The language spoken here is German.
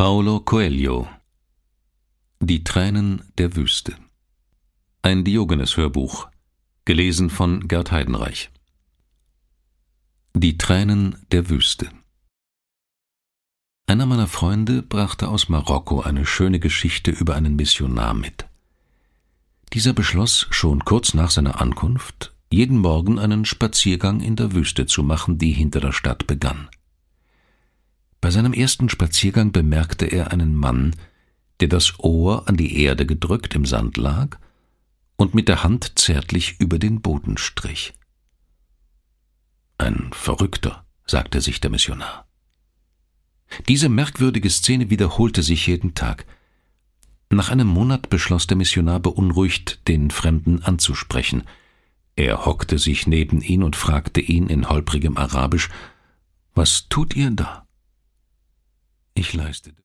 Paulo Coelho: Die Tränen der Wüste. Ein Diogenes-Hörbuch, gelesen von Gerd Heidenreich. Die Tränen der Wüste. Einer meiner Freunde brachte aus Marokko eine schöne Geschichte über einen Missionar mit. Dieser beschloss schon kurz nach seiner Ankunft, jeden Morgen einen Spaziergang in der Wüste zu machen, die hinter der Stadt begann. Bei seinem ersten Spaziergang bemerkte er einen Mann, der das Ohr an die Erde gedrückt im Sand lag und mit der Hand zärtlich über den Boden strich. »Ein Verrückter«, sagte sich der Missionar. Diese merkwürdige Szene wiederholte sich jeden Tag. Nach einem Monat beschloss der Missionar beunruhigt, den Fremden anzusprechen. Er hockte sich neben ihn und fragte ihn in holprigem Arabisch: »Was tut ihr da?« Ich leistete